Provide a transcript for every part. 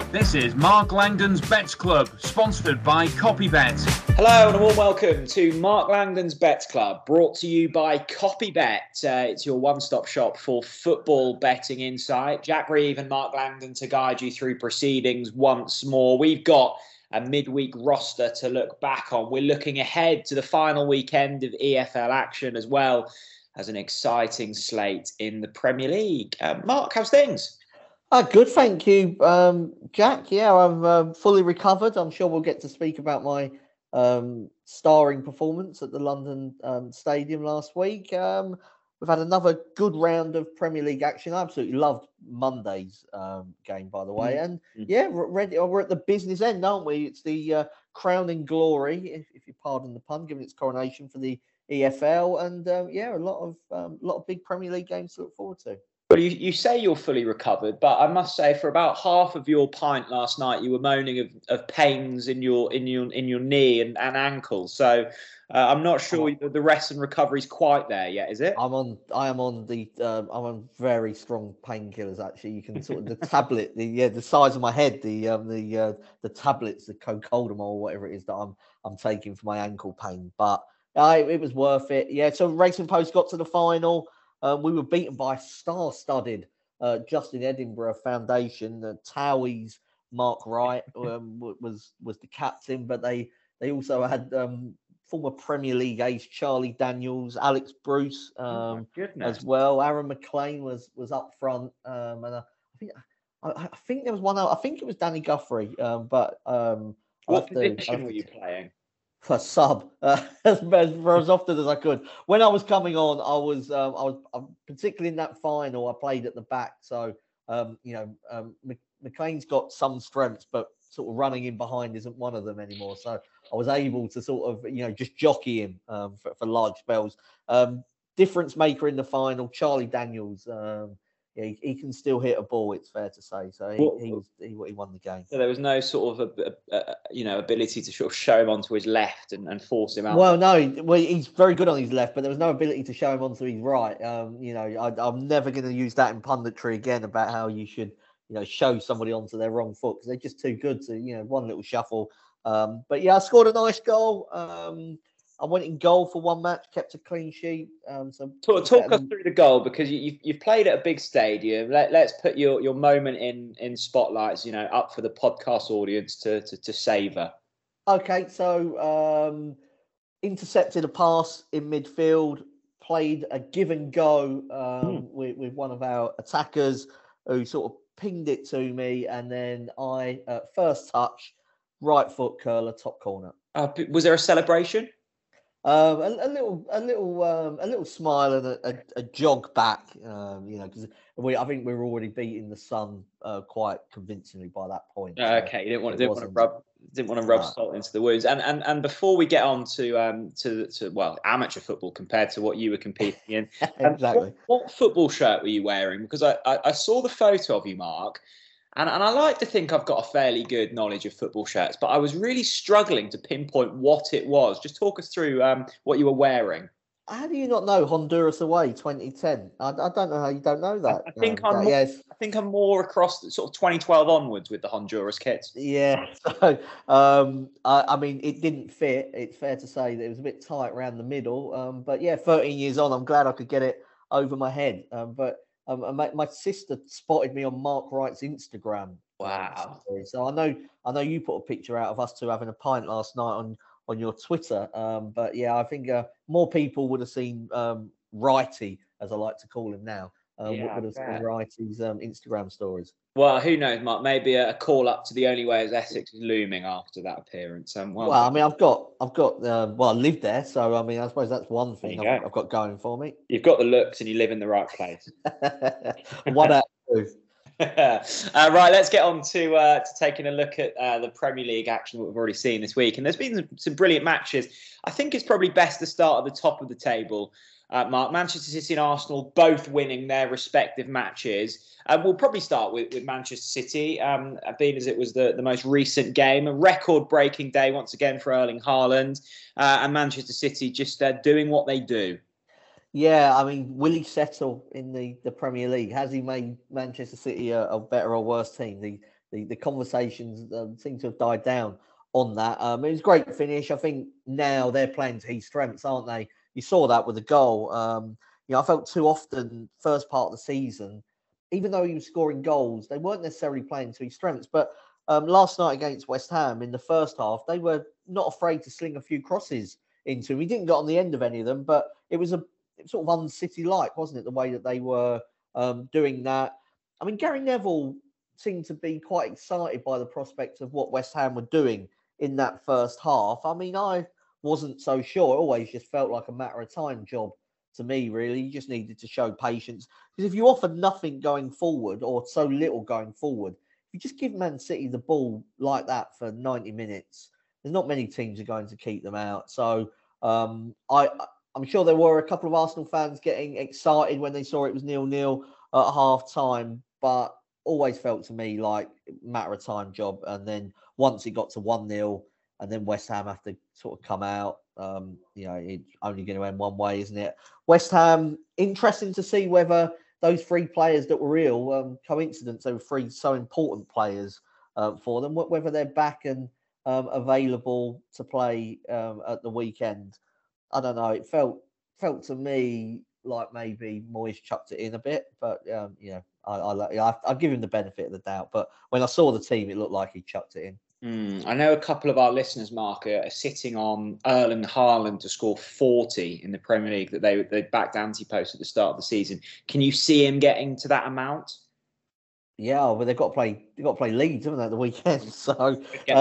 This is Mark Langdon's Bets Club, sponsored by Copybet. Hello and a warm welcome to Mark Langdon's Bets Club, brought to you by Copybet. It's your one-stop shop for football betting insight. Jack Reeve and Mark Langdon to guide you through proceedings once more. We've got a midweek roster to look back on. We're looking ahead to the final weekend of EFL action, as well as an exciting slate in the Premier League. Mark, how's things? Good, thank you, Jack. Yeah, I'm fully recovered. I'm sure we'll get to speak about my starring performance at the London Stadium last week. We've had another good round of Premier League action. I absolutely loved Monday's game, by the way. And yeah, we're at the business end, aren't we? It's the crowning glory, if you pardon the pun, given its coronation for the EFL. And yeah, a lot of big Premier League games to look forward to. Well, you say you're fully recovered, but I must say, for about half of your pint last night, you were moaning of pains in your knee and ankle. So I'm not sure the rest and recovery is quite there yet, is it? I'm on very strong painkillers. Actually, you can sort of the tablet, the size of my head, the tablets, the Cocodamol or whatever it is that I'm taking for my ankle pain. But it was worth it. Yeah. So Racing Post got to the final. We were beaten by star-studded Justin Edinburgh Foundation. Towie's Mark Wright was the captain, but they also had former Premier League ace Charlie Daniels, Alex Bruce as well. Aaron McLean was up front, and I think there was one out. I think it was Danny Guthrie. But what position were you playing? For sub as often as I could. When I was coming on, I was particularly in that final. I played at the back, so McLean's got some strengths, but sort of running in behind isn't one of them anymore. So I was able to sort of just jockey him for large spells. Difference maker in the final, Charlie Daniels. He can still hit a ball, it's fair to say. So he won the game. So there was no sort of ability to sort of show him onto his left and force him out. Well, no, he's very good on his left, but there was no ability to show him onto his right. I'm never going to use that in punditry again about how you should show somebody onto their wrong foot, because they're just too good to one little shuffle. But yeah, I scored a nice goal. I went in goal for one match, kept a clean sheet. So talk us through the goal, because you've played at a big stadium. Let's put your moment in spotlights, up for the podcast audience to savour. Okay, so intercepted a pass in midfield, played a give and go with one of our attackers, who sort of pinged it to me, and then I first touch, right foot curler, top corner. Was there a celebration? A little smile and a jog back, because I think we were already beating the Sun quite convincingly by that point. Okay, you didn't want to rub salt into the wounds. And before we get on to amateur football compared to what you were competing in, exactly. What football shirt were you wearing? Because I saw the photo of you, Mark. And I like to think I've got a fairly good knowledge of football shirts, but I was really struggling to pinpoint what it was. Just talk us through what you were wearing. How do you not know Honduras away 2010? I don't know how you don't know that. I think I'm more across the sort of 2012 onwards with the Honduras kits. Yeah. So I mean, it didn't fit. It's fair to say that it was a bit tight around the middle. But yeah, 13 years on, I'm glad I could get it over my head. My sister spotted me on Mark Wright's Instagram. Wow! So I know you put a picture out of us two having a pint last night on your Twitter. But yeah, I think more people would have seen Wrighty, as I like to call him now. Would have seen Wrighty's Instagram stories. Well, who knows, Mark? Maybe a call up to The Only Way Is Essex is looming after that appearance. I mean, I've got. I lived there, so I mean, I suppose that's one thing I've got going for me. You've got the looks, and you live in the right place. One out of two. Right, let's get on to taking a look at the Premier League action that we've already seen this week. And there's been some brilliant matches. I think it's probably best to start at the top of the table. Mark, Manchester City and Arsenal both winning their respective matches. We'll probably start with Manchester City, being as it was the most recent game. A record-breaking day once again for Erling Haaland, and Manchester City just doing what they do. Yeah, I mean, will he settle in the Premier League? Has he made Manchester City a better or worse team? the conversations seem to have died down on that. It was a great finish. I think now they're playing to his strengths, aren't they? You saw that with the goal. I felt too often first part of the season, even though he was scoring goals, they weren't necessarily playing to his strengths. But last night against West Ham in the first half, they were not afraid to sling a few crosses into him. He didn't get on the end of any of them, but it was sort of un-City-like, wasn't it? The way that they were doing that. I mean, Gary Neville seemed to be quite excited by the prospect of what West Ham were doing in that first half. I mean, I wasn't so sure. It always just felt like a matter of time job to me, really. You just needed to show patience. Because if you offer nothing going forward or so little going forward, if you just give Man City the ball like that for 90 minutes, there's not many teams are going to keep them out. So I'm sure there were a couple of Arsenal fans getting excited when they saw it was 0-0 at half time, but always felt to me like a matter of time job. And then once it got to 1-0, and then West Ham have to sort of come out, it's only going to end one way, isn't it? West Ham, interesting to see whether those three players that were ill, coincidence, they were three so important players for them, whether they're back and available to play at the weekend. I don't know. It felt to me like maybe Moyes chucked it in a bit, but I'll give him the benefit of the doubt. But when I saw the team, it looked like he chucked it in. I know a couple of our listeners, Mark, are sitting on Erling Haaland to score 40 in the Premier League that they backed anti-post at the start of the season. Can you see him getting to that amount? Yeah, well, they've got to play Leeds, haven't they, at the weekend? So can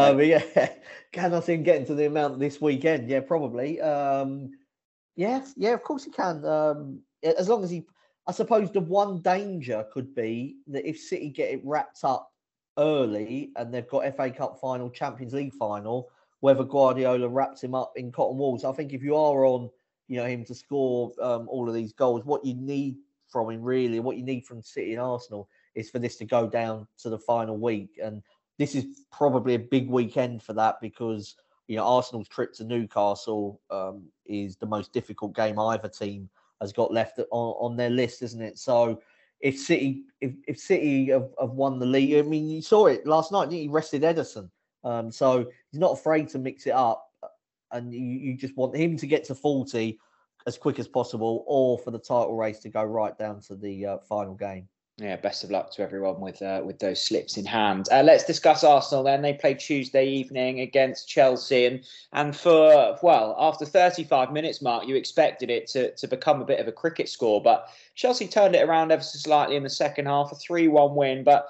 I see him getting to the amount this weekend? Yeah, probably. Yeah, of course he can. As long as I suppose the one danger could be that if City get it wrapped up early and they've got FA Cup final, Champions League final, whether Guardiola wraps him up in cotton wool. So I think if you are on, him to score all of these goals, what you need from him really, what you need from City and Arsenal is for this to go down to the final week. And this is probably a big weekend for that because, Arsenal's trip to Newcastle is the most difficult game either team has got left on their list, isn't it? So if City have won the league, I mean, you saw it last night, didn't you? He rested Ederson. So he's not afraid to mix it up. And you just want him to get to 40 as quick as possible or for the title race to go right down to the final game. Yeah, best of luck to everyone with those slips in hand. Let's discuss Arsenal then. They played Tuesday evening against Chelsea. And after 35 minutes, Mark, you expected it to become a bit of a cricket score. But Chelsea turned it around ever so slightly in the second half, a 3-1 win. But,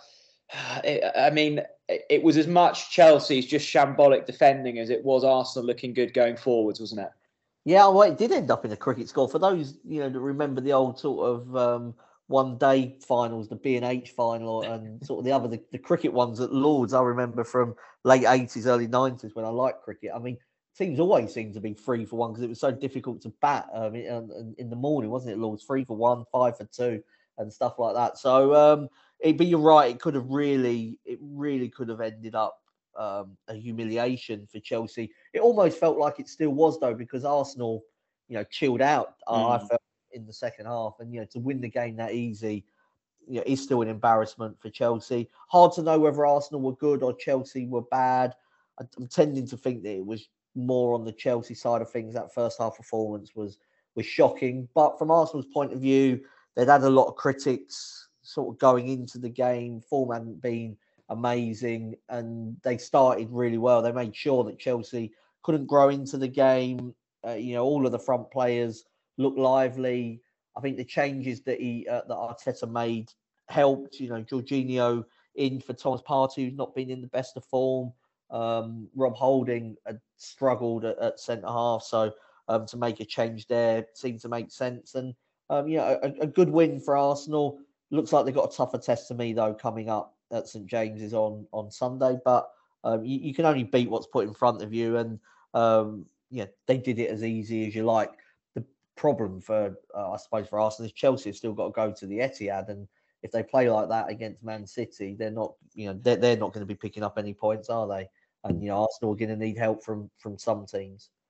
it was as much Chelsea's just shambolic defending as it was Arsenal looking good going forwards, wasn't it? Yeah, well, it did end up in a cricket score. For those, that remember the old sort of one-day finals, the B&H final, and sort of the cricket ones at Lords, I remember from late 80s, early 90s when I liked cricket. I mean, teams always seemed to be 3-for-1 because it was so difficult to bat in the morning, wasn't it, Lords? 3-for-1, 5-for-2 and stuff like that. So, but you're right, it really could have ended up a humiliation for Chelsea. It almost felt like it still was, though, because Arsenal, chilled out, I felt, in the second half, and to win the game that easy, is still an embarrassment for Chelsea. Hard to know whether Arsenal were good or Chelsea were bad. I'm tending to think that it was more on the Chelsea side of things. That first half performance was shocking, but from Arsenal's point of view, they'd had a lot of critics sort of going into the game. Form hadn't been amazing, and they started really well. They made sure that Chelsea couldn't grow into the game. All of the front players looked lively. I think the changes that that Arteta made helped. Jorginho in for Thomas Partey, who's not been in the best of form. Rob Holding had struggled at centre half, so to make a change there seemed to make sense. And a good win for Arsenal. Looks like they've got a tougher test to me though coming up at St James's on Sunday. But you can only beat what's put in front of you, and they did it as easy as you like. The problem for I suppose for Arsenal is Chelsea have still got to go to the Etihad, and if they play like that against Man City, they're not they're not going to be picking up any points, are they? And Arsenal are going to need help from some teams.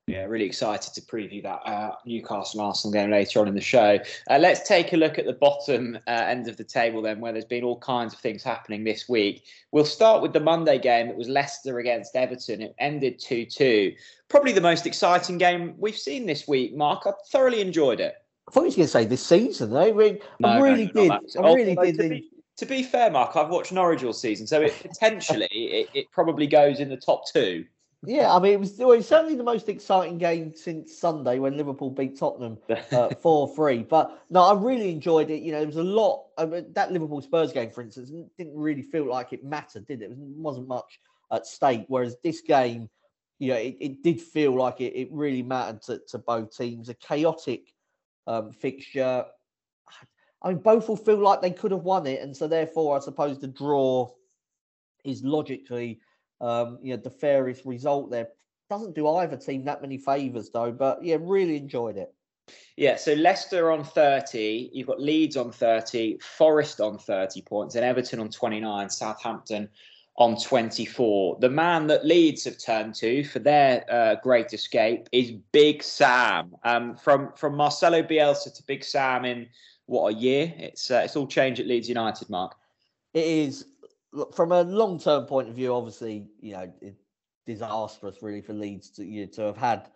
Yeah, really excited to preview that Newcastle Arsenal game later on in the show. Let's take a look at the bottom end of the table then, where there's been all kinds of things happening this week. We'll start with the Monday game. It was Leicester against Everton. It ended 2-2. Probably the most exciting game we've seen this week, Mark. I thoroughly enjoyed it. I thought you were going to say this season. I really did. To be fair, Mark, I've watched Norwich all season, so it probably goes in the top two. Yeah, I mean, it was certainly the most exciting game since Sunday when Liverpool beat Tottenham 4-3. But no, I really enjoyed it. You know, there was a lot. That Liverpool Spurs game, for instance, didn't really feel like it mattered, did it? It wasn't much at stake. Whereas this game, you know, it did feel like it really mattered to both teams. A chaotic fixture. I mean, both will feel like they could have won it, and so therefore, I suppose the draw is logically, the fairest result there. Doesn't do either team that many favours though, but yeah, really enjoyed it. Yeah, so Leicester on 30, you've got Leeds on 30, Forest on 30 points, and Everton on 29, Southampton on 24. The man that Leeds have turned to for their great escape is Big Sam. From Marcelo Bielsa to Big Sam in what, a year? It's all changed at Leeds United, Mark. It is. Look, from a long-term point of view, obviously, you know, it's disastrous really for Leeds to have had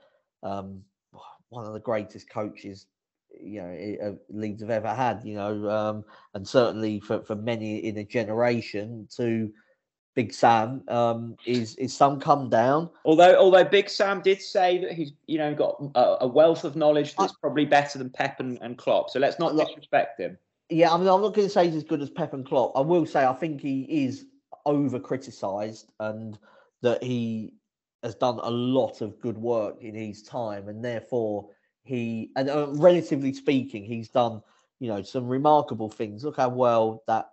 one of the greatest coaches, you know, Leeds have ever had, you know, and certainly for many in a generation. To Big Sam is some come down. Although Big Sam did say that he's, you know, got a wealth of knowledge that's probably better than Pep and Klopp. So let's not disrespect him. Yeah, I mean, I'm not going to say he's as good as Pep and Klopp. I will say I think he is over-criticised and that he has done a lot of good work in his time, and therefore relatively speaking, he's done, you know, some remarkable things. Look how well that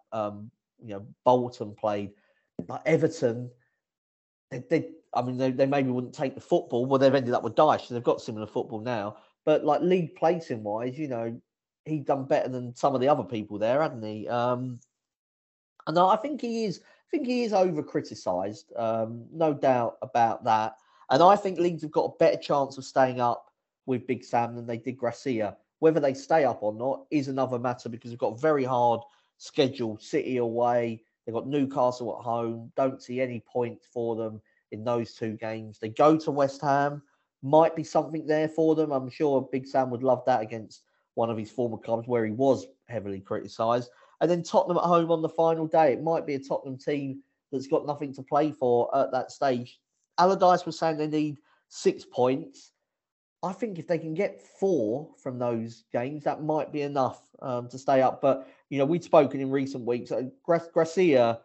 Bolton played. Like Everton, they maybe wouldn't take the football. Well, they've ended up with Dyche, so they've got similar football now. But like league placing wise, you know, he's done better than some of the other people there, hasn't he? And I think he is. I think he is over-criticised, no doubt about that. And I think Leeds have got a better chance of staying up with Big Sam than they did Gracia. Whether they stay up or not is another matter, because they've got a very hard schedule. City away, they've got Newcastle at home. Don't see any point for them in those two games. They go to West Ham. Might be something there for them. I'm sure Big Sam would love that against one of his former clubs where he was heavily criticised. And then Tottenham at home on the final day. It might be a Tottenham team that's got nothing to play for at that stage. Allardyce was saying they need 6 points. I think if they can get 4 from those games, that might be enough to stay up. But, you know, we'd spoken in recent weeks. Gracia,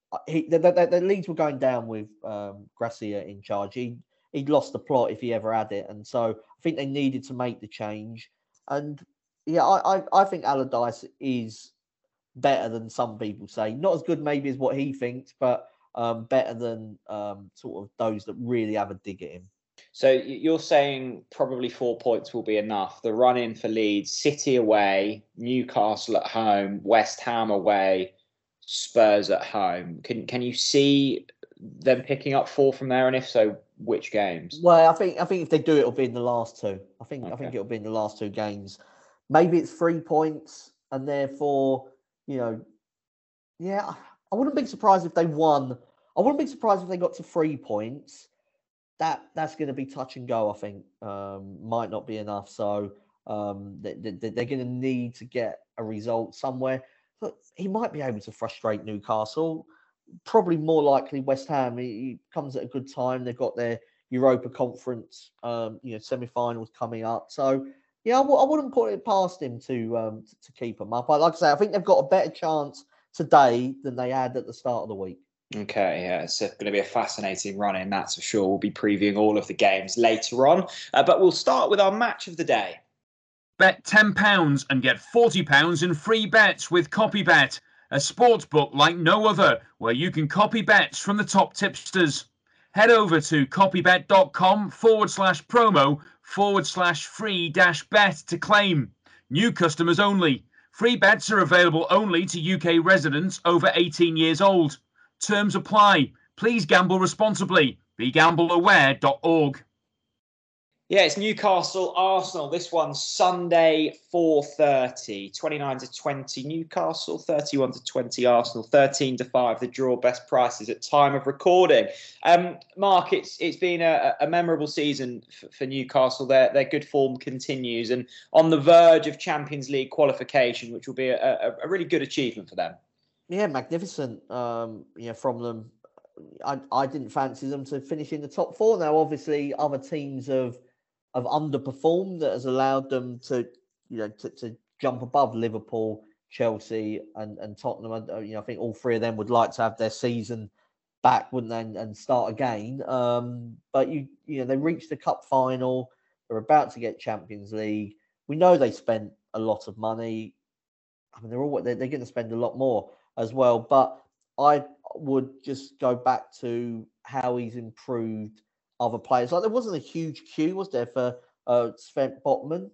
the Leeds were going down with Gracia in charge. He'd lost the plot if he ever had it. And so I think they needed to make the change. And, yeah, I think Allardyce is better than some people say. Not as good maybe as what he thinks, but better than sort of those that really have a dig at him. So you're saying probably 4 points will be enough. The run-in for Leeds: City away, Newcastle at home, West Ham away, Spurs at home. Can you see them picking up 4 from there? And if so, which games? Well, I think if they do, it'll be in the last 2. I think it'll be in the last 2 games. Maybe it's 3 points, and therefore, you know, yeah, I wouldn't be surprised if they won. I wouldn't be surprised if they got to 3 points. That's going to be touch and go, I think. Might not be enough. So they're going to need to get a result somewhere. But he might be able to frustrate Newcastle. Probably more likely West Ham. He comes at a good time. They've got their Europa Conference, semi-finals coming up. So, yeah, I wouldn't put it past him to keep them up. Like I say, I think they've got a better chance today than they had at the start of the week. Okay, yeah, it's going to be a fascinating run-in, that's for sure. We'll be previewing all of the games later on. But we'll start with our match of the day. Bet £10 and get £40 in free bets with CopyBet, a sportsbook like no other, where you can copy bets from the top tipsters. Head over to copybet.com/promo/free-bet to claim. New customers only. Free bets are available only to UK residents over 18 years old. Terms apply. Please gamble responsibly. BeGambleAware.org. Yeah, it's Newcastle, Arsenal. This one's Sunday, 4:30, 29-20 Newcastle, 31-20 Arsenal, 13-5 the draw, best prices at time of recording. Mark, it's been a memorable season for Newcastle. Their good form continues and on the verge of Champions League qualification, which will be a really good achievement for them. Yeah, magnificent. From them, I didn't fancy them to finish in the top four. Now, obviously, other teams have underperformed that has allowed them to jump above Liverpool, Chelsea, and Tottenham. I think all three of them would like to have their season back, wouldn't they, and start again. But they reached the cup final. They're about to get Champions League. We know they spent a lot of money. I mean, they're going to spend a lot more as well. But I would just go back to how he's improved other players. Like there wasn't a huge queue, was there, for Sven Botman?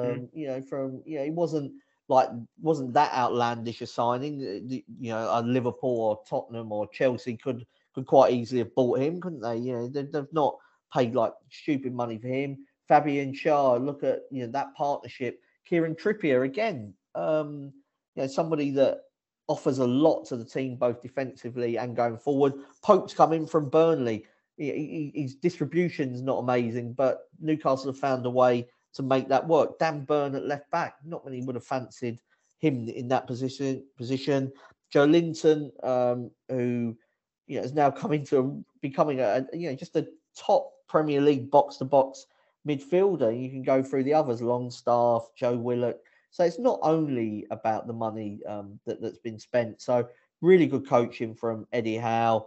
He wasn't that outlandish a signing. Liverpool or Tottenham or Chelsea could quite easily have bought him, couldn't they? They've not paid like stupid money for him. Fabian Schär, look at that partnership. Kieran Trippier again, somebody that offers a lot to the team, both defensively and going forward. Pope's coming from Burnley. His distribution's not amazing, but Newcastle have found a way to make that work. Dan Burn at left back, not many would have fancied him in that position. Joe Linton, who has now come into becoming just a top Premier League box to box midfielder. You can go through the others: Longstaff, Joe Willock. So it's not only about the money that's been spent. So really good coaching from Eddie Howe.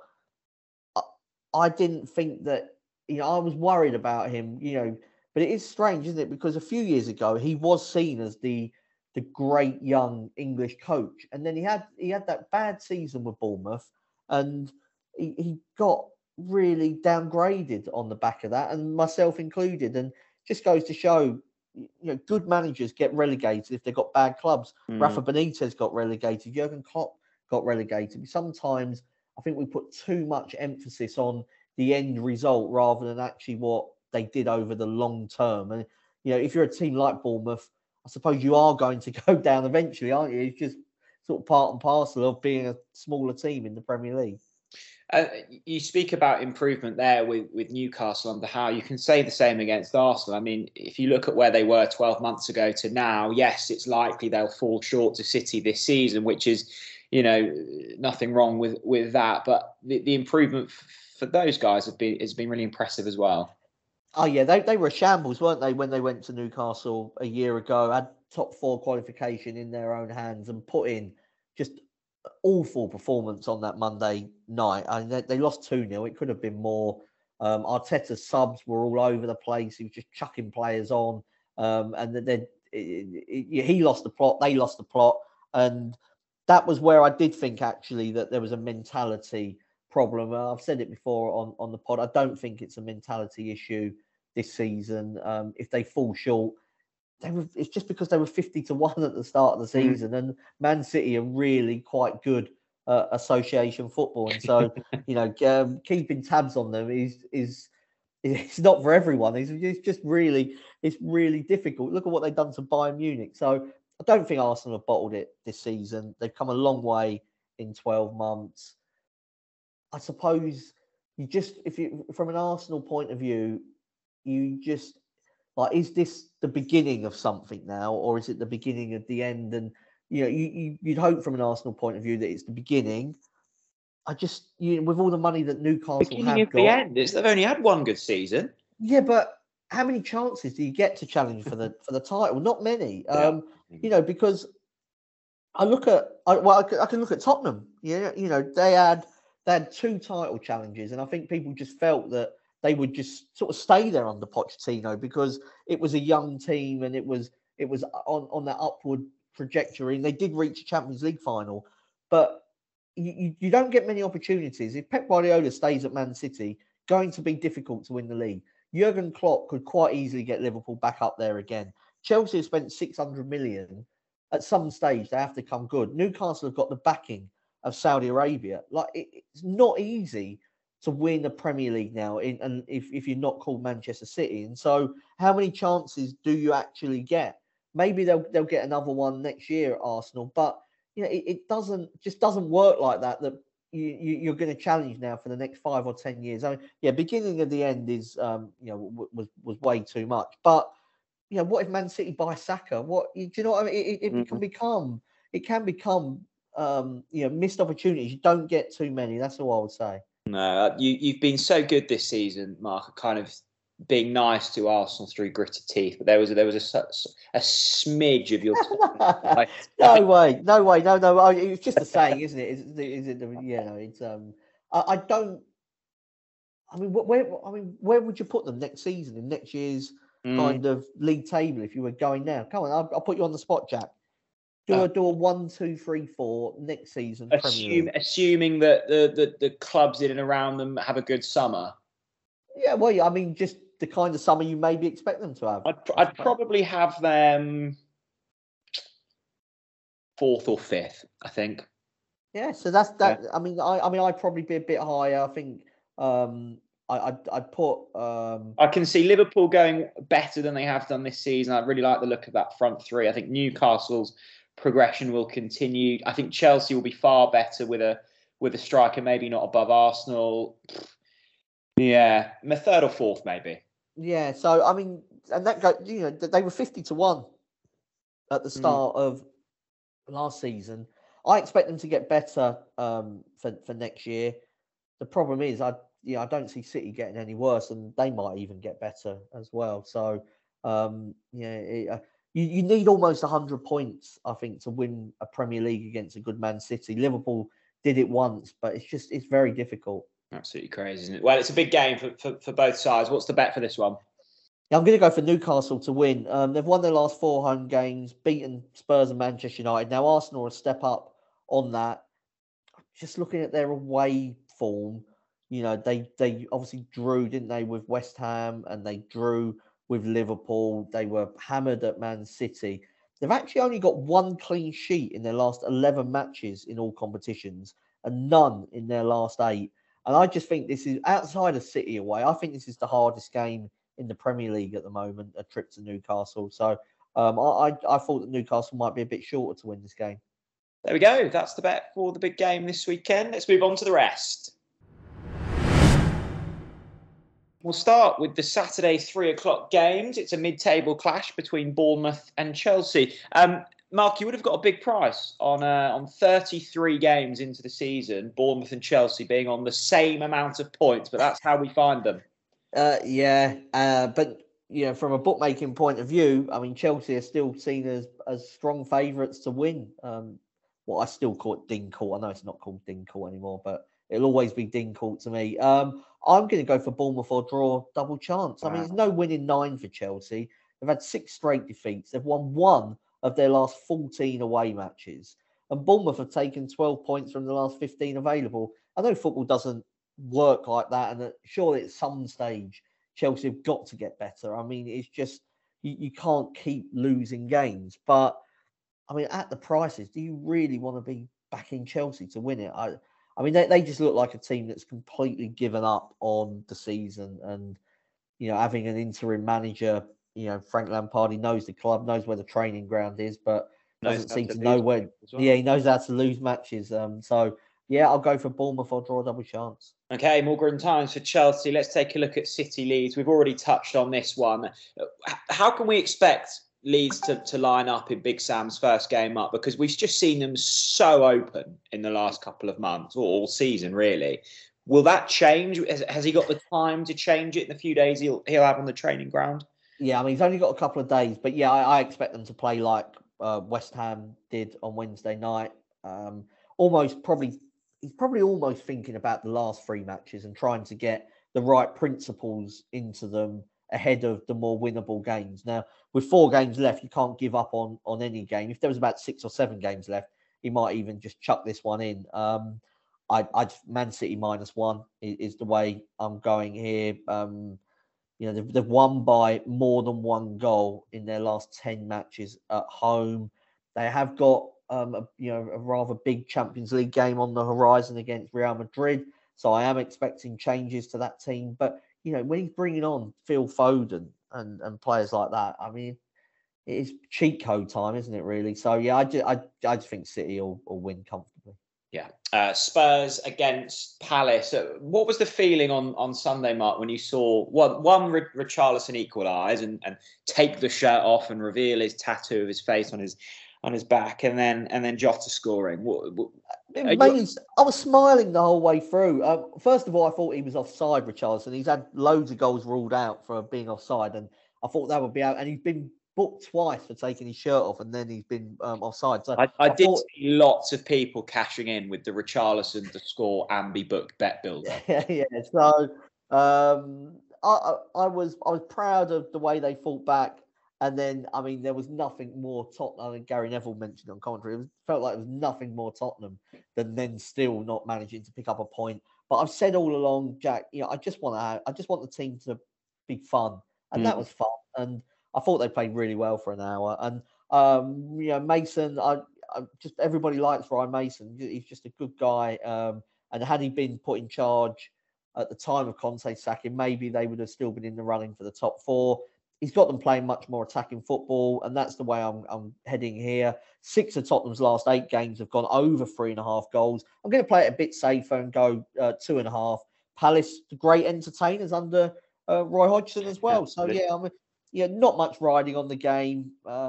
I didn't think that, I was worried about him, but it is strange, isn't it? Because a few years ago, he was seen as the great young English coach. And then he had that bad season with Bournemouth and he got really downgraded on the back of that, and myself included. And just goes to show, good managers get relegated if they've got bad clubs. Rafa Benitez got relegated. Jurgen Klopp got relegated. Sometimes I think we put too much emphasis on the end result rather than actually what they did over the long term. And, if you're a team like Bournemouth, I suppose you are going to go down eventually, aren't you? It's just sort of part and parcel of being a smaller team in the Premier League. You speak about improvement there with Newcastle under Howe. You can say the same against Arsenal. I mean, if you look at where they were 12 months ago to now, yes, it's likely they'll fall short to City this season, which is, nothing wrong with that. But the improvement for those guys has been really impressive as well. Oh, yeah, they were a shambles, weren't they, when they went to Newcastle a year ago, had top four qualification in their own hands and put in just awful performance on that Monday night. I mean, they lost 2-0. It could have been more. Arteta's subs were all over the place. He was just chucking players on. And then he lost the plot. They lost the plot. And that was where I did think, actually, that there was a mentality problem. I've said it before on the pod. I don't think it's a mentality issue this season. If they fall short, it's just because they were 50-1 at the start of the season, and Man City are really quite good association football, and so keeping tabs on them is not for everyone. It's really difficult. Look at what they've done to Bayern Munich. So I don't think Arsenal have bottled it this season. They've come a long way in 12 months. I suppose from an Arsenal point of view, is this the beginning of something now, or is it the beginning of the end? And you'd hope from an Arsenal point of view that it's the beginning. I just, with all the money that Newcastle beginning of the end, they've only had one good season. Yeah, but how many chances do you get to challenge for the title? Not many. Because I can look at Tottenham. They had 2 title challenges, and I think people just felt that they would just sort of stay there under Pochettino because it was a young team and it was on that upward trajectory. And they did reach a Champions League final, but you don't get many opportunities. If Pep Guardiola stays at Man City, going to be difficult to win the league. Jurgen Klopp could quite easily get Liverpool back up there again. Chelsea have spent 600 million. At some stage, they have to come good. Newcastle have got the backing of Saudi Arabia. It's not easy to win the Premier League now, and if you're not called Manchester City. And so, how many chances do you actually get? Maybe they'll get another one next year at Arsenal, but it doesn't work like that. That you're going to challenge now for the next 5 or 10 years. I mean, beginning of the end is was way too much. But what if Man City buy Saka? Do you know what I mean? It can become missed opportunities. You don't get too many. That's all I would say. No, you've been so good this season, Mark, kind of being nice to Arsenal through gritted teeth, but there was a smidge of your no way. It's just a saying, isn't it? Is it? It's I don't. I mean, where would you put them next season in next year's kind of league table if you were going now? Come on, I'll put you on the spot, Jack. Do a 1, 2, 3, 4 next season. Assuming that the clubs in and around them have a good summer. Yeah, well, I mean, just the kind of summer you maybe expect them to have. I'd probably have them 4th or 5th, I think. Yeah, so that's that. Yeah. I mean, I'd probably be a bit higher. I think I'd put. I can see Liverpool going better than they have done this season. I really like the look of that front three. I think Newcastle's progression will continue. I think Chelsea will be far better with a striker, maybe not above Arsenal. Yeah, 3rd or 4th maybe. Yeah, so I mean, and that they were 50-1 at the start of last season. I expect them to get better for next year. The problem is, I don't see City getting any worse, and they might even get better as well. So, you need almost 100 points, I think, to win a Premier League against a good Man City. Liverpool did it once, but it's very difficult. Absolutely crazy, isn't it? Well, it's a big game for both sides. What's the bet for this one? I'm going to go for Newcastle to win. They've won their last 4 home games, beaten Spurs and Manchester United. Now, Arsenal will step up on that. Just looking at their away form, they obviously drew, didn't they, with West Ham, and they drew with Liverpool. They were hammered at Man City. They've actually only got 1 clean sheet in their last 11 matches in all competitions, and none in their last 8. And I just think this is, outside of City away, I think this is the hardest game in the Premier League at the moment, a trip to Newcastle. So I thought that Newcastle might be a bit shorter to win this game. There we go. That's the bet for the big game this weekend. Let's move on to the rest. We'll start with the Saturday 3:00 games. It's a mid-table clash between Bournemouth and Chelsea. Mark, you would have got a big price on 33 games into the season, Bournemouth and Chelsea being on the same amount of points, but that's how we find them. But from a bookmaking point of view, I mean, Chelsea are still seen as strong favourites to win. I still call it Dincourt. I know it's not called Dincourt anymore, but it'll always be Dincourt to me. I'm going to go for Bournemouth or draw, double chance. I mean, there's no winning 9 for Chelsea. They've had 6 straight defeats. They've won 1 of their last 14 away matches. And Bournemouth have taken 12 points from the last 15 available. I know football doesn't work like that, and that surely at some stage Chelsea have got to get better. I mean, it's just you can't keep losing games. But I mean, at the prices, do you really want to be backing Chelsea to win it? I mean, they just look like a team that's completely given up on the season, and having an interim manager. Frank Lampard, he knows the club, knows where the training ground is, but doesn't seem to know where. Well. Yeah, he knows how to lose matches. So I'll go for Bournemouth or draw, double chance. Okay, more grim times for Chelsea. Let's take a look at City Leeds. We've already touched on this one. How can we expect Leeds to line up in Big Sam's first game up? Because we've just seen them so open in the last couple of months, or all season really. Will that change? Has he got the time to change it in the few days he'll have on the training ground? Yeah, I mean, he's only got a couple of days, but I expect them to play like West Ham did on Wednesday night. He's probably almost thinking about the last 3 matches and trying to get the right principles into them ahead of the more winnable games. Now, with 4 games left, you can't give up on any game. If there was about 6 or 7 games left, he might even just chuck this one in. Man City -1 is the way I'm going here. They've won by more than 1 goal in their last 10 matches at home. They have got a rather big Champions League game on the horizon against Real Madrid. So I am expecting changes to that team. But, when he's bringing on Phil Foden and players like that, I mean, it is cheat code time, isn't it, really? So, yeah, I just think City will win comfortably. Yeah. Spurs against Palace. What was the feeling on Sunday, Mark, when you saw Richarlison equalise and take the shirt off and reveal his tattoo of his face on his back, and then Jota scoring? I was smiling the whole way through. First of all, I thought he was offside, Richarlison. He's had loads of goals ruled out for being offside, and I thought that would be out. And he's been booked twice for taking his shirt off, and then he's been offside. So I did see lots of people cashing in with the Richarlison to score and be booked bet builder. Yeah. So I was proud of the way they fought back. And then, I mean, there was nothing more Tottenham. I think Gary Neville mentioned on commentary. It felt like it was nothing more Tottenham than then still not managing to pick up a point. But I've said all along, Jack, I just want the team to be fun, and that was fun. And I thought they played really well for an hour. And Mason, just everybody likes Ryan Mason. He's just a good guy. And had he been put in charge at the time of Conte's sacking, maybe they would have still been in the running for the top 4. He's got them playing much more attacking football, and that's the way I'm heading here. 6 of Tottenham's last 8 games have gone over 3.5 goals. I'm going to play it a bit safer and go 2.5. Palace, the great entertainers under Roy Hodgson as well. So not much riding on the game.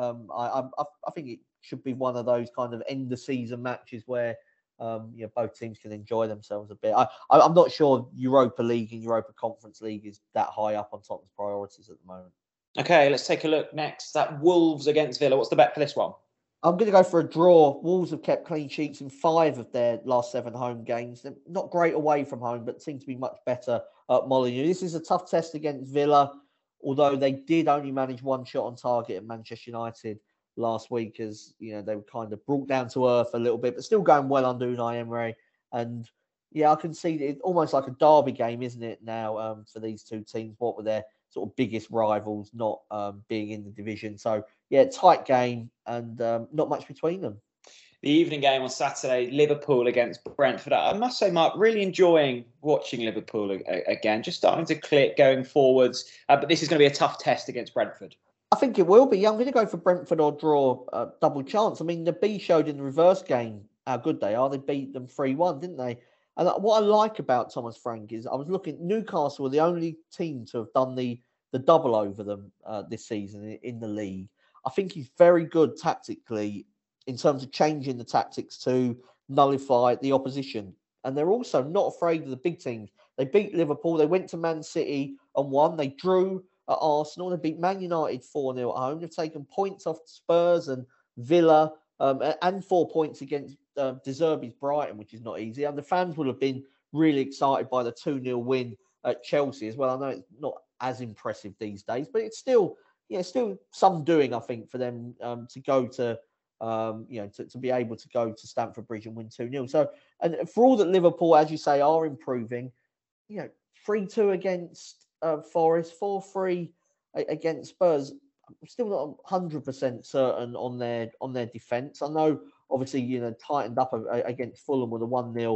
I think it should be one of those kind of end of season matches where both teams can enjoy themselves a bit. I'm not sure Europa League and Europa Conference League is that high up on Tottenham's priorities at the moment. Okay, let's take a look next. That Wolves against Villa. What's the bet for this one? I'm going to go for a draw. Wolves have kept clean sheets in 5 of their last 7 home games. They're not great away from home, but seem to be much better at Molineux. This is a tough test against Villa, although they did only manage 1 shot on target at Manchester United last week, as they were kind of brought down to earth a little bit, but still going well under Unai Emery. And I can see it almost like a derby game, isn't it, now for these two teams? What were their sort of biggest rivals not being in the division? So, tight game and not much between them. The evening game on Saturday, Liverpool against Brentford. I must say, Mark, really enjoying watching Liverpool again. Just starting to click going forwards. But this is going to be a tough test against Brentford. I think it will be. Yeah, I'm going to go for Brentford or draw double chance. I mean, the B showed in the reverse game how good they are. They beat them 3-1, didn't they? And what I like about Thomas Frank is I was looking, Newcastle were the only team to have done the double over them this season in the league. I think he's very good tactically in terms of changing the tactics to nullify the opposition. And they're also not afraid of the big teams. They beat Liverpool. They went to Man City and won. They drew at Arsenal. They beat Man United 4-0 at home. They've taken points off Spurs and Villa and 4 points against De Zerbi's Brighton, which is not easy. And the fans will have been really excited by the 2-0 win at Chelsea as well. I know it's not as impressive these days, but it's still some doing, I think, for them to go to, to be able to go to Stamford Bridge and win 2-0. So, and for all that Liverpool, as you say, are improving, 3-2 against Forest, 4-3 against Spurs. I'm still not 100% certain on their defence. I know, obviously, tightened up against Fulham with a 1-0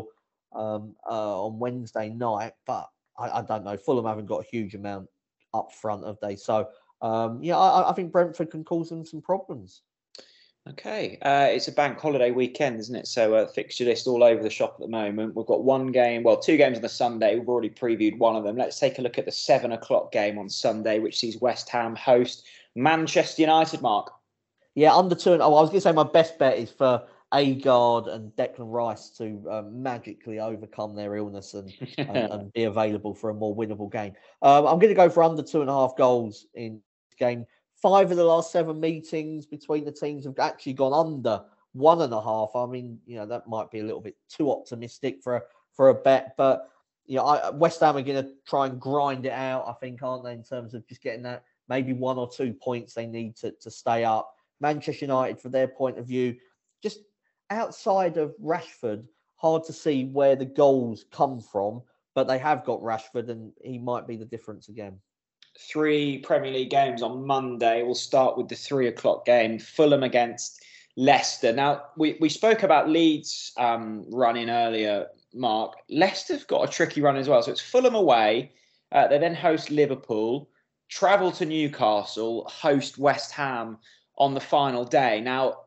on Wednesday night, but I don't know. Fulham haven't got a huge amount up front, have they? So, I think Brentford can cause them some problems. Okay, it's a bank holiday weekend, isn't it? So fixture list all over the shop at the moment. We've got 2 games on the Sunday. We've already previewed one of them. Let's take a look at the 7:00 game on Sunday, which sees West Ham host Manchester United, Mark. Yeah, under 2. I was going to say my best bet is for Agard and Declan Rice to magically overcome their illness and be available for a more winnable game. I'm going to go for under 2.5 goals in this game. 5 of the last 7 meetings between the teams have actually gone under 1.5. I mean, that might be a little bit too optimistic for a bet, but West Ham are going to try and grind it out, I think, aren't they, in terms of just getting that maybe 1 or 2 points they need to stay up. Manchester United, from their point of view, just outside of Rashford, hard to see where the goals come from, but they have got Rashford and he might be the difference again. 3 Premier League games on Monday. We'll start with the 3:00 game, Fulham against Leicester. Now, we spoke about Leeds running earlier, Mark, Leicester have got a tricky run as well. So it's Fulham away. They then host Liverpool, travel to Newcastle, host West Ham on the final day. Now,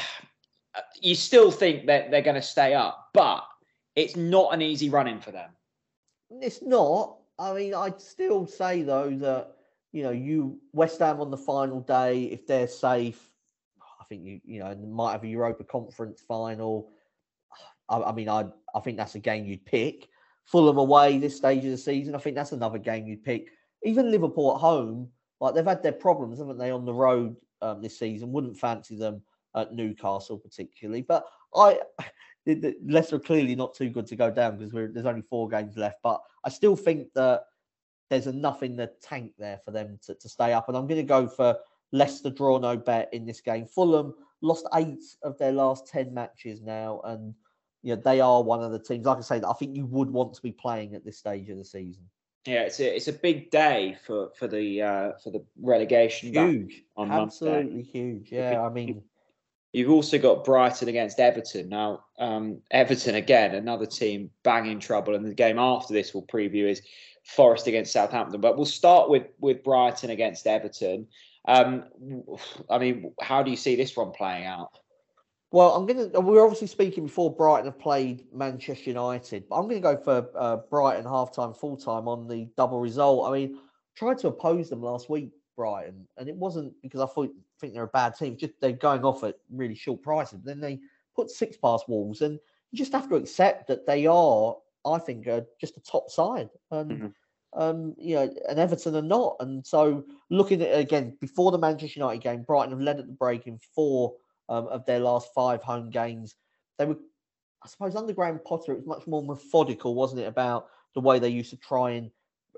you still think that they're going to stay up, but it's not an easy run-in for them. It's not. I mean, I'd still say, though, that, West Ham on the final day, if they're safe, I think, might have a Europa Conference final. I think that's a game you'd pick. Fulham away this stage of the season, I think that's another game you'd pick. Even Liverpool at home, like they've had their problems, haven't they, on the road this season? Wouldn't fancy them at Newcastle particularly. But Leicester are clearly not too good to go down because there's only 4 games left. But I still think that there's enough in the tank there for them to stay up. And I'm going to go for Leicester draw no bet in this game. Fulham lost 8 of their last 10 matches now. And they are one of the teams, like I say, that I think you would want to be playing at this stage of the season. Yeah, it's a big day for the relegation. Huge, absolutely huge. Yeah, I mean, you've also got Brighton against Everton. Now, Everton again, another team banging trouble, and the game after this we'll preview is Forest against Southampton. But we'll start with Brighton against Everton. I mean, how do you see this one playing out? Well, we're obviously speaking before Brighton have played Manchester United, but I'm going to go for Brighton half-time, full-time on the double result. I mean, tried to oppose them last week, Brighton, and it wasn't because I think they're a bad team. Just they're going off at really short prices. But then they put 6 past Wolves, and you just have to accept that they are, I think, just a top side. And and Everton are not. And so looking at it again, before the Manchester United game, Brighton have led at the break in 4 of their last 5 home games. They were, I suppose, under Graham Potter, it was much more methodical, wasn't it, about the way they used to try and,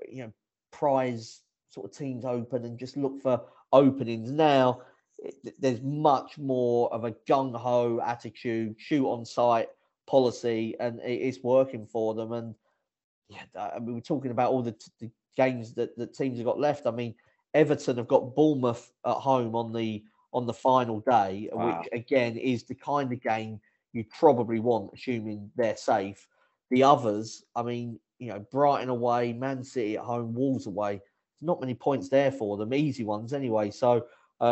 prize sort of teams open and just look for openings. Now, there's much more of a gung-ho attitude, shoot on sight policy, and it's working for them. And we're talking about all the games that teams have got left. I mean, Everton have got Bournemouth at home on the final day, which again is the kind of game you probably want, assuming they're safe. The others, I mean, Brighton away, Man City at home, Wolves away. There's not many points there for them, easy ones anyway. So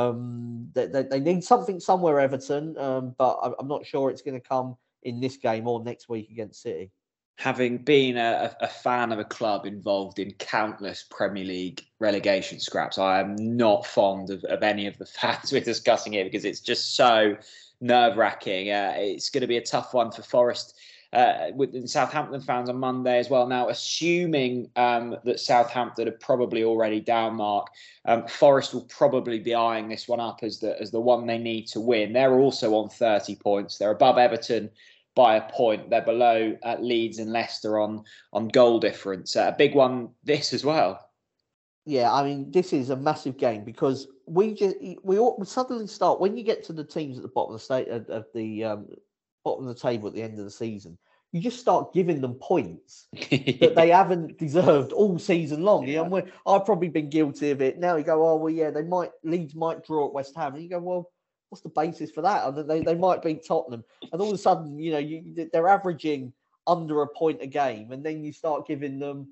they need something somewhere, Everton, but I'm not sure it's going to come in this game or next week against City. Having been a fan of a club involved in countless Premier League relegation scraps, I am not fond of any of the facts we're discussing here because it's just so nerve-wracking. It's going to be a tough one for Forest with Southampton fans on Monday as well. Now, assuming that Southampton are probably already down, Mark, Forest will probably be eyeing this one up as the one they need to win. They're also on 30 points. They're above Everton by a point. They're below Leeds and Leicester on goal difference. A big one this as well. Yeah, I mean, this is a massive game because we suddenly start, when you get to the teams at the bottom of the bottom of the table at the end of the season, you just start giving them points that they haven't deserved all season long. Yeah. I've probably been guilty of it. Now you go, oh well, yeah, Leeds might draw at West Ham, and you go, well, what's the basis for that? And they might beat Tottenham, and all of a sudden, they're averaging under a point a game, and then you start giving them,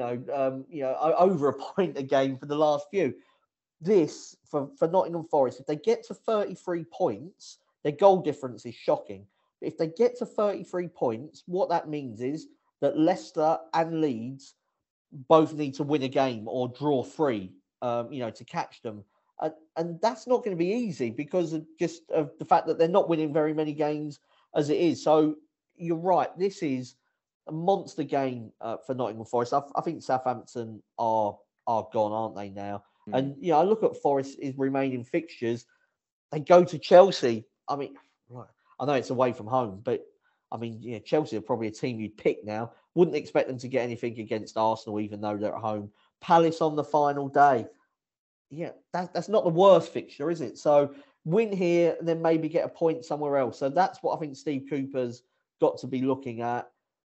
over a point a game for the last few. This for Nottingham Forest, if they get to 33 points, their goal difference is shocking. But if they get to 33 points, what that means is that Leicester and Leeds both need to win a game or draw 3, to catch them. And that's not going to be easy because of just of the fact that they're not winning very many games as it is. So you're right. This is a monster game for Nottingham Forest. I think Southampton are gone, aren't they now? And, I look at Forest's remaining fixtures. They go to Chelsea. I mean, I know it's away from home, but I mean, Chelsea are probably a team you'd pick now. Wouldn't expect them to get anything against Arsenal, even though they're at home. Palace on the final day. Yeah, that's not the worst fixture, is it? So win here and then maybe get a point somewhere else. So that's what I think Steve Cooper's got to be looking at.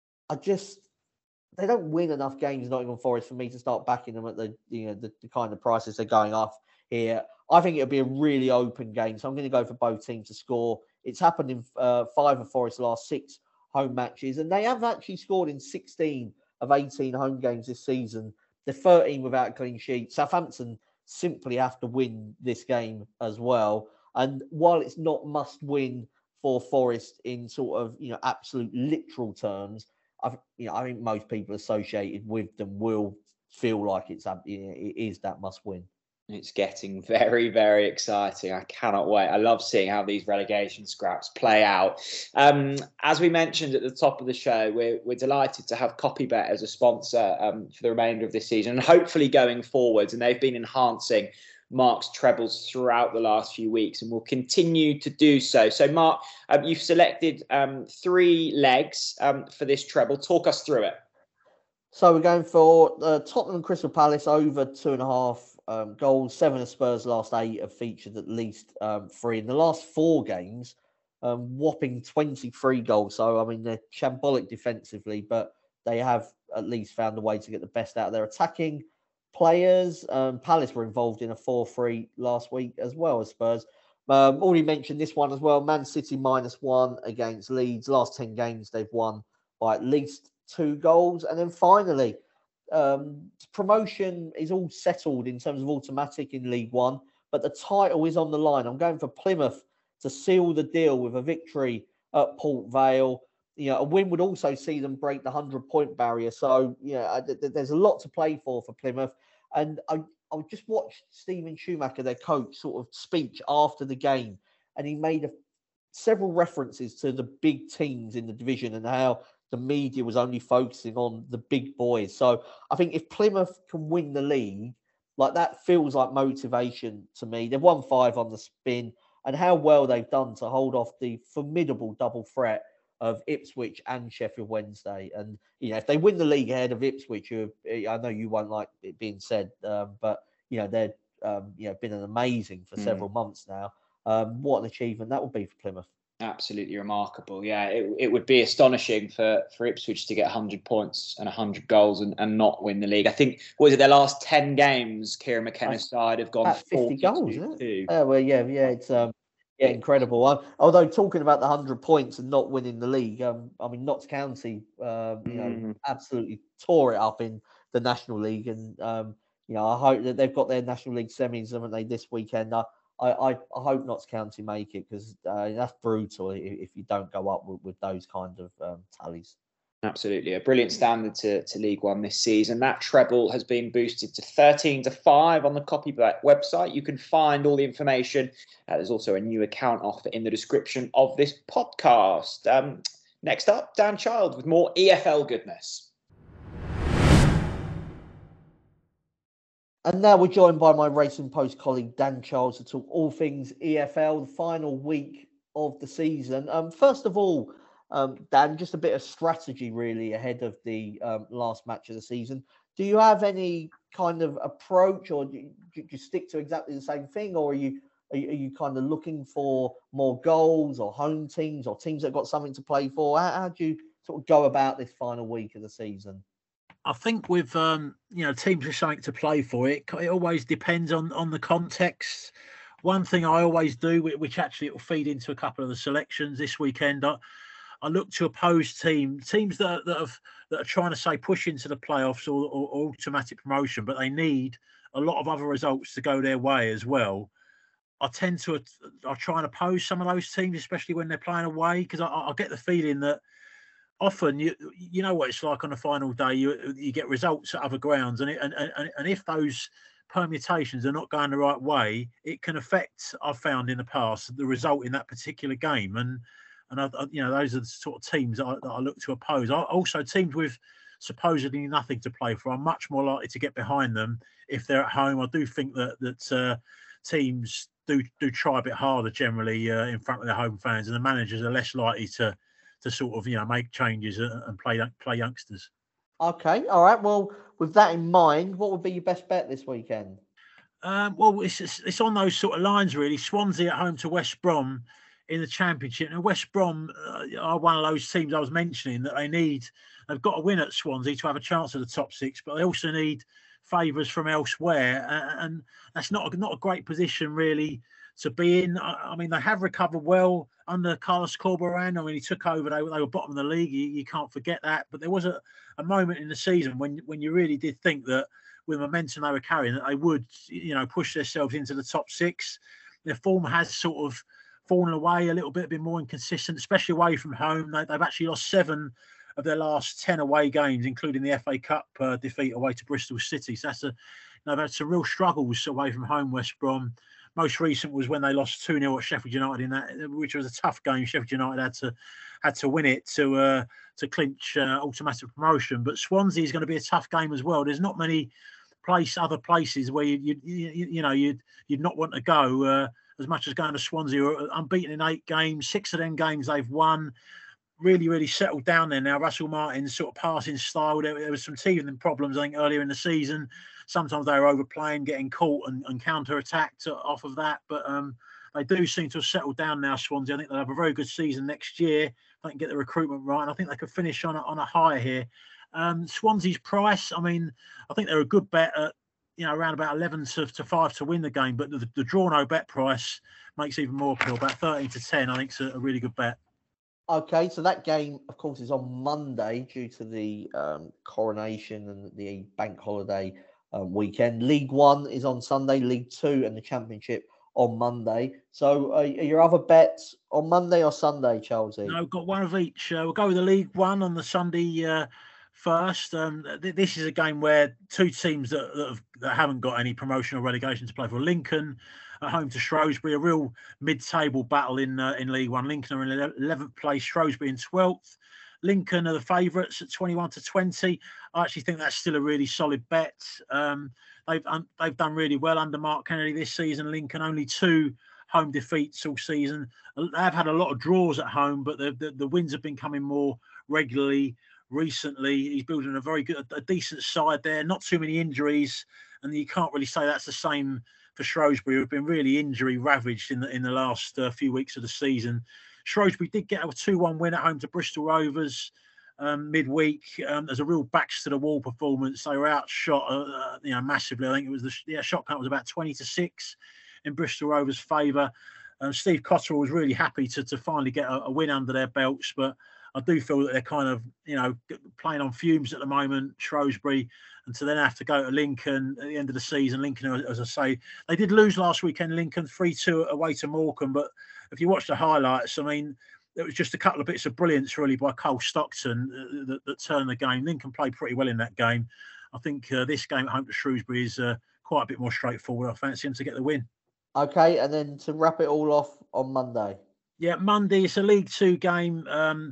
They don't win enough games, Nottingham Forest, for me to start backing them at the kind of prices they're going off here. I think it'll be a really open game. So I'm going to go for both teams to score. It's happened in 5 of Forest's last 6 home matches, and they have actually scored in 16 of 18 home games this season. They're 13 without a clean sheet. Southampton simply have to win this game as well. And while it's not must win for Forest in sort of, absolute literal terms, I think most people associated with them will feel like it is that must win. It's getting very, very exciting. I cannot wait. I love seeing how these relegation scraps play out. As we mentioned at the top of the show, we're delighted to have Copybet as a sponsor for the remainder of this season, and hopefully going forwards. And they've been enhancing Mark's trebles throughout the last few weeks and will continue to do so. So, Mark, you've selected 3 legs for this treble. Talk us through it. So we're going for Tottenham and Crystal Palace over 2.5 goals. 7 of Spurs' last 8 have featured at least 3. In the last 4 games, whopping 23 goals. So, I mean, they're shambolic defensively, but they have at least found a way to get the best out of their attacking players. Palace were involved in a 4-3 last week as well as Spurs. Already mentioned this one as well. Man City -1 against Leeds. Last 10 games, they've won by at least 2 goals. And then finally, promotion is all settled in terms of automatic in League One, but the title is on the line. I'm going for Plymouth to seal the deal with a victory at Port Vale. A win would also see them break the 100-point barrier. So, there's a lot to play for Plymouth. And I just watched Stephen Schumacher, their coach, sort of speech after the game, and he made several references to the big teams in the division and how the media was only focusing on the big boys. So I think if Plymouth can win the league, like that feels like motivation to me. They've won 5 on the spin, and how well they've done to hold off the formidable double threat of Ipswich and Sheffield Wednesday. And, if they win the league ahead of Ipswich, who I know you won't like it being said, but, they've been an amazing for several months now. What an achievement that would be for Plymouth. Absolutely remarkable. Yeah, it would be astonishing for Ipswich to get 100 points and 100 goals and not win the league. I think, their last 10 games, Kieran McKenna's side have gone 50 goals, isn't it? It's Yeah, incredible. Although talking about the 100 points and not winning the league, Notts County, absolutely tore it up in the National League, and I hope that they've got their National League semis, haven't they, this weekend? I hope Notts County make it, because that's brutal if you don't go up with those kind of tallies. Absolutely. A brilliant standard to League One this season. That treble has been boosted to 13-5 on the Copybet website. You can find all the information. There's also a new account offer in the description of this podcast. Next up, Dan Child with more EFL goodness. And now we're joined by my Racing Post colleague, Dan Charles, to talk all things EFL, the final week of the season. First of all, Dan, just a bit of strategy really ahead of the last match of the season. Do you have any kind of approach, or do you stick to exactly the same thing, or are you kind of looking for more goals or home teams or teams that have got something to play for? How do you sort of go about this final week of the season? I think with teams with something to play for, it always depends on the context. One thing I always do, which actually it will feed into a couple of the selections this weekend, I look to oppose teams that are trying to say push into the playoffs or automatic promotion, but they need a lot of other results to go their way as well. I try and oppose some of those teams, especially when they're playing away, because I get the feeling that often you know what it's like on the final day. You get results at other grounds, and if those permutations are not going the right way, it can affect, I've found in the past, the result in that particular game. And those are the sort of teams that I look to oppose. Also, teams with supposedly nothing to play for, I'm much more likely to get behind them if they're at home. I do think that teams do try a bit harder generally in front of their home fans, and the managers are less likely to sort of make changes and play youngsters. Okay, all right. Well, with that in mind, what would be your best bet this weekend? Well, it's on those sort of lines really. Swansea at home to West Brom in the Championship. And West Brom are one of those teams I was mentioning that they've got to win at Swansea to have a chance at the top 6, but they also need favours from elsewhere. And that's not a great position really be in. I mean, they have recovered well under Carlos Corberán. I mean, he took over. They were bottom of the league. You can't forget that. But there was a moment in the season when you really did think that with the momentum they were carrying, that they would, push themselves into the top 6. Their form has sort of fallen away a little bit, been more inconsistent, especially away from home. They've actually lost 7 of their last 10 away games, including the FA Cup defeat away to Bristol City. So they've had some real struggles away from home, West Brom. Most recent was when they lost 2-0 at Sheffield United in that, which was a tough game. Sheffield United had to win it to clinch automatic promotion. But Swansea is going to be a tough game as well. There's not many other places where you'd not want to go as much as going to Swansea. Unbeaten in 8 games, 6 of them games they've won. Really, really settled down there now. Russell Martin's sort of passing style. There was some teething problems, I think, earlier in the season. Sometimes they were overplaying, getting caught and counter-attacked off of that. But they do seem to have settled down now, Swansea. I think they'll have a very good season next year. They can get the recruitment right. And I think they could finish on a high here. Swansea's price, I mean, I think they're a good bet at, around about 11 to 5 to win the game. But the draw no bet price makes even more appeal. About 13 to 10, I think, is a really good bet. Okay, so that game, of course, is on Monday due to the coronation and the bank holiday weekend. League One is on Sunday, League Two and the Championship on Monday. So are your other bets on Monday or Sunday, Chelsea? No, got one of each. We'll go with the League One on the Sunday first. This is a game where 2 teams that haven't got any promotion or relegation to play for. Lincoln at home to Shrewsbury, a real mid-table battle in League One. Lincoln are in 11th place, Shrewsbury in 12th. Lincoln are the favourites at 21 to 20. I actually think that's still a really solid bet. They've done really well under Mark Kennedy this season. Lincoln only 2 home defeats all season. They've had a lot of draws at home, but the wins have been coming more regularly recently. He's building a decent side there. Not too many injuries, and you can't really say that's the same for Shrewsbury, who've been really injury ravaged in the last few weeks of the season. Shrewsbury did get a 2-1 win at home to Bristol Rovers midweek. There's a real backs to the wall performance. They were outshot, massively. I think it was the shot count was about 20 to 6 in Bristol Rovers' favour. Steve Cotterill was really happy to finally get a win under their belts, but I do feel that they're kind of, playing on fumes at the moment, Shrewsbury, and to then have to go to Lincoln at the end of the season. Lincoln, as I say, they did lose last weekend, Lincoln 3-2 away to Morecambe, but if you watch the highlights, I mean, it was just a couple of bits of brilliance really by Cole Stockton that turned the game. Lincoln played pretty well in that game. I think this game at home to Shrewsbury is quite a bit more straightforward. I fancy him to get the win. Okay, and then to wrap it all off on Monday. Yeah, Monday, it's a League Two game.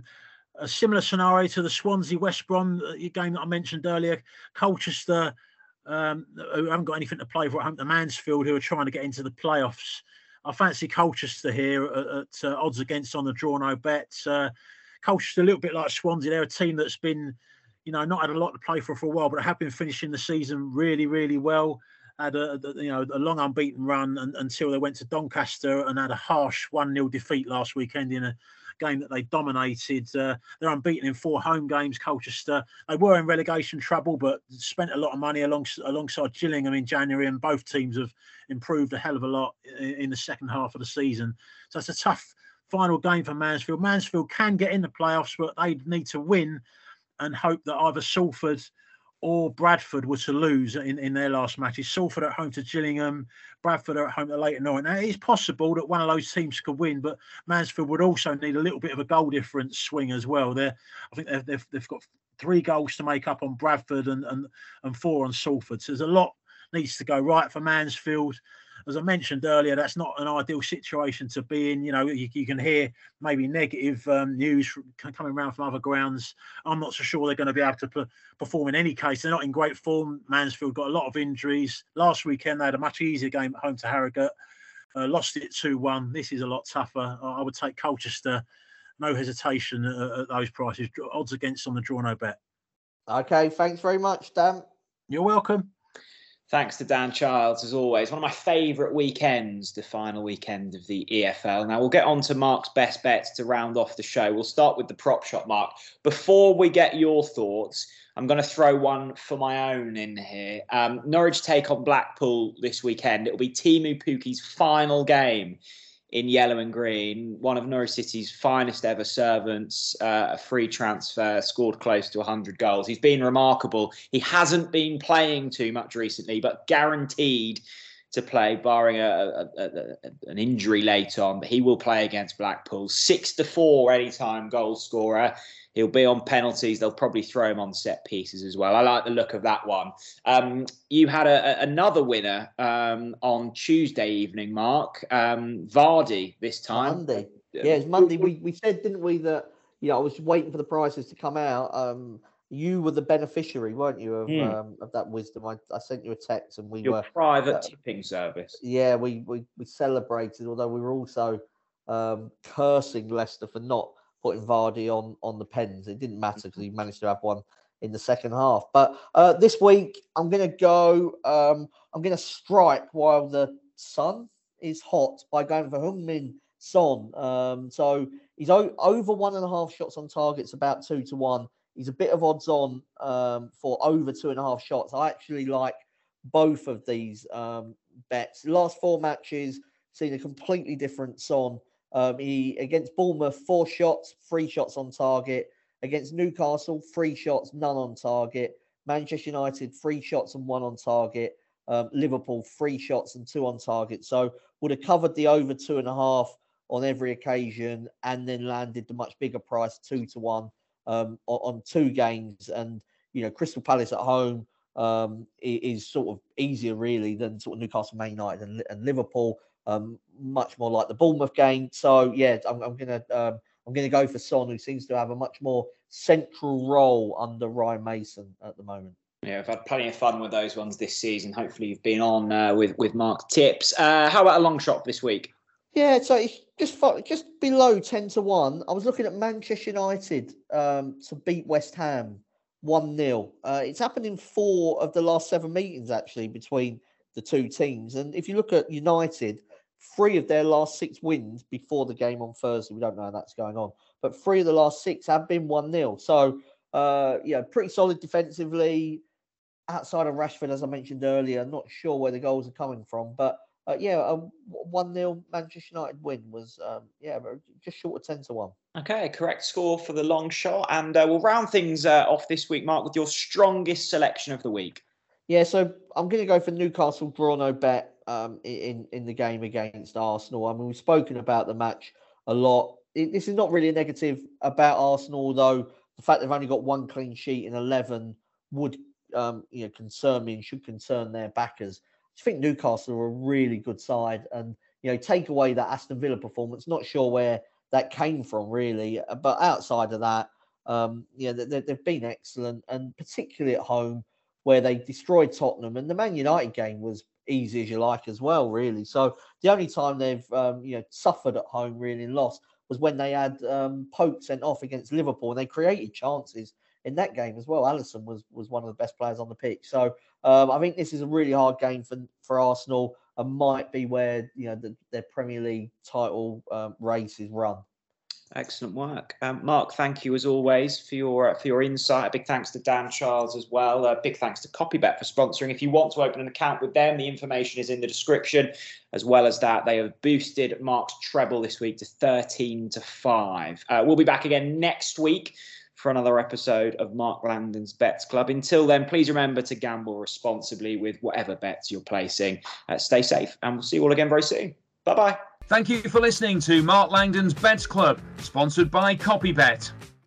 A similar scenario to the Swansea-West Brom game that I mentioned earlier. Colchester, who haven't got anything to play for at home to Mansfield, who are trying to get into the playoffs. I fancy Colchester here at odds against on the draw no bets. Colchester, a little bit like Swansea, they're a team that's been, not had a lot to play for a while, but have been finishing the season really, really well. Had a long unbeaten run until they went to Doncaster and had a harsh 1-0 defeat last weekend in a game that they dominated. They're unbeaten in 4 home games, Colchester. They were in relegation trouble, but spent a lot of money alongside Gillingham in January, and both teams have improved a hell of a lot in the second half of the season. So it's a tough final game for Mansfield. Mansfield can get in the playoffs, but they need to win and hope that either Salford or Bradford were to lose in their last matches. Salford at home to Gillingham, Bradford are at home to Leyton Orient. Now, it is possible that one of those teams could win, but Mansfield would also need a little bit of a goal difference swing as well. I think they've got 3 goals to make up on Bradford and 4 on Salford. So there's a lot needs to go right for Mansfield. As I mentioned earlier, that's not an ideal situation to be in. You can hear maybe negative news coming around from other grounds. I'm not so sure they're going to be able to perform in any case. They're not in great form. Mansfield got a lot of injuries. Last weekend, they had a much easier game at home to Harrogate. Lost it 2-1. This is a lot tougher. I would take Colchester, no hesitation at those prices. Odds against on the draw no bet. Okay, thanks very much, Dan. You're welcome. Thanks to Dan Childs, as always. One of my favourite weekends, the final weekend of the EFL. Now, we'll get on to Mark's best bets to round off the show. We'll start with the prop shot, Mark. Before we get your thoughts, I'm going to throw one for my own in here. Norwich take on Blackpool this weekend. It'll be Teemu Pukki's final game in yellow and green, one of Norwich City's finest ever servants, a free transfer, scored close to 100 goals. He's been remarkable. He hasn't been playing too much recently, but guaranteed to play, barring an injury late on. But he will play against Blackpool. 6-4 anytime goal scorer. He'll be on penalties. They'll probably throw him on set pieces as well. I like the look of that one. You had another winner on Tuesday evening, Mark. Vardy this time. Monday. Yeah, it's Monday. We said, didn't we, that I was waiting for the prices to come out. You were the beneficiary, weren't you, of that wisdom? I sent you a text and we Your were private tipping service. Yeah, we celebrated, although we were also cursing Leicester for not putting Vardy on the pens. It didn't matter because he managed to have one in the second half. But this week, I'm going to go. I'm going to strike while the sun is hot by going for Heung-min Son. So he's over 1.5 shots on target. It's about 2-1. He's a bit of odds on for over 2.5 shots. I actually like both of these bets. The last 4 matches seen a completely different Son. He against Bournemouth, 4 shots, 3 shots on target. Against Newcastle, 3 shots, none on target. Manchester United, 3 shots and 1 on target. Liverpool, 3 shots and 2 on target. So would have covered the over 2.5 on every occasion, and then landed the much bigger price, 2-1 on 2 games. And Crystal Palace at home is sort of easier really than sort of Newcastle, Man United, and Liverpool. Much more like the Bournemouth game. So yeah, I'm gonna go for Son, who seems to have a much more central role under Ryan Mason at the moment. Yeah, I've had plenty of fun with those ones this season. Hopefully you've been on with Mark's tips. How about a long shot this week? Yeah, so it's just below 10-1. I was looking at Manchester United to beat West Ham 1-0. It's happened in 4 of the last 7 meetings actually between the 2 teams. And if you look at United, 3 of their last 6 wins before the game on Thursday, we don't know how that's going on, but 3 of the last 6 have been 1-0. So, pretty solid defensively. Outside of Rashford, as I mentioned earlier, not sure where the goals are coming from, but a 1-0 Manchester United win was, just short of 10-1. Okay, correct score for the long shot. And we'll round things off this week, Mark, with your strongest selection of the week. Yeah, so I'm going to go for Newcastle draw no bet in the game against Arsenal. I mean, we've spoken about the match a lot. This is not really a negative about Arsenal, although the fact they've only got 1 clean sheet in 11 would concern me and should concern their backers. I think Newcastle are a really good side, and take away that Aston Villa performance, not sure where that came from really, but outside of that, they've been excellent, and particularly at home, where they destroyed Tottenham. And the Man United game was easy as you like as well, really. So the only time they've suffered at home really and lost was when they had Pope sent off against Liverpool, and they created chances in that game as well. Alisson was one of the best players on the pitch. So I think this is a really hard game for Arsenal, and might be where their Premier League title race is run. Excellent work. Mark, thank you as always for your insight. A big thanks to Dan Childs as well. A big thanks to Copybet for sponsoring. If you want to open an account with them, the information is in the description. As well as that, they have boosted Mark's treble this week to 13-5. We'll be back again next week for another episode of Mark Landon's Bets Club. Until then, please remember to gamble responsibly with whatever bets you're placing. Stay safe, and we'll see you all again very soon. Bye-bye. Thank you for listening to Mark Langdon's Bets Club, sponsored by Copybet.